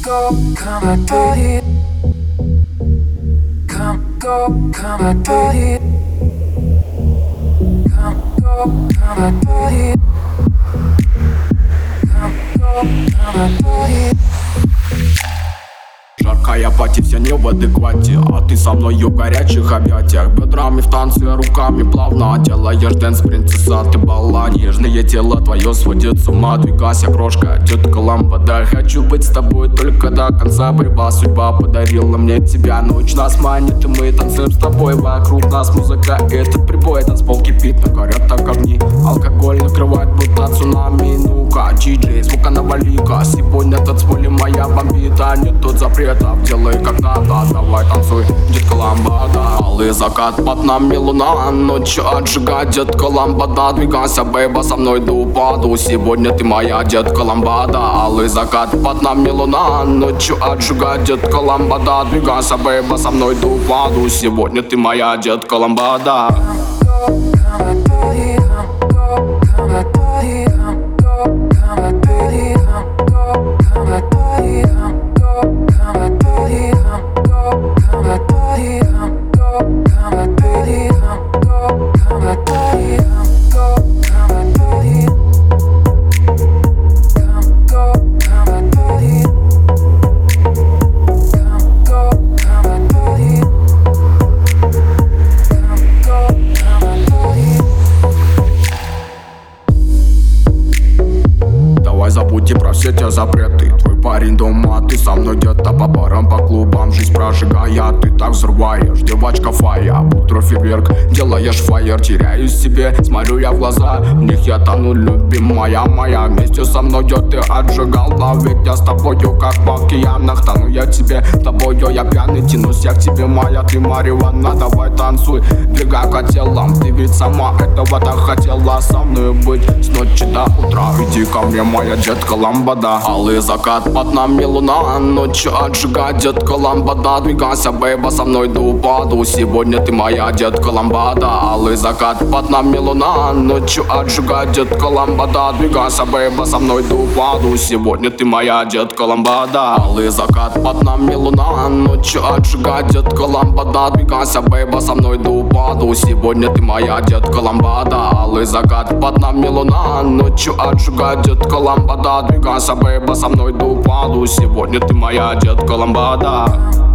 go, come and party. Come, go, come and party. Come, go, come and party. Come, go, come and party. Жаркая пати, вся не в адеквате, а ты со мною в горячих объятиях. Бедрами в танце, руками плавно делаешь дэнс, принцесса, ты баллад. Нежное тело твое сводит с ума, двигайся, крошка, тетка ламбада. Хочу быть с тобой только до конца, борьба, судьба подарила мне тебя. Ночь нас манит, и мы танцуем с тобой. Вокруг нас музыка, этот прибой, танцпол кипит, но горят так огни. Алкоголь накрывает будто цунами. Ну-ка, диджей, звука навали-ка. Сегодня танцполе моя бомбита, нет тут запретов, делай как надо, давай танцуй, детка ламбада. Алый закат, под нами луна, ночью отжигает, детка ламбада. Двигайся, бейба, со мной до упаду, сегодня ты моя детка ламбада. Алый закат, под нами луна, ночью отжигает, детка ламбада. Двигайся, бейба, со мной до упаду, сегодня ты моя детка ламбада. Забудьте про все те запреты. Твой парень дома, ты со мной где-то по барам, по клубам. Жизнь прожигая, ты так взрываешь. Девочка фая, утро фейерверк, делаешь фаер. Теряюсь в себе, смотрю я в глаза, в них я тону, любимая моя. Вместе со мной ты отжигала, ведь я с тобою как в океанах. Тону я тебе, тобою я пьяный, тянусь я к тебе, моя ты Мариванна. Давай танцуй, двигай к телам, ты ведь сама этого так хотела со мной быть с ночи до утра. Иди ко мне, моя детка ламбада. Алый закат, под нами луна, ночью отжигает, детка ламбада. Двигайся, бейба, со мной до упаду, сегодня ты моя детка ламбада. Алый закат, под нами луна, ночью отжигает, детка ламбада. Двигайся, бейба, со мной до упаду, сегодня ты моя детка ламбада. Алый закат, под нами луна, ночью отжигает, детка ламбада. Двигайся, бейба, со мной до упаду, сегодня ты моя детка ламбада. Алый закат, под нами луна, ночью отжигает, детка ламбада. Двигайся, бейба, со мной до упаду, сегодня ты моя детка ламбада.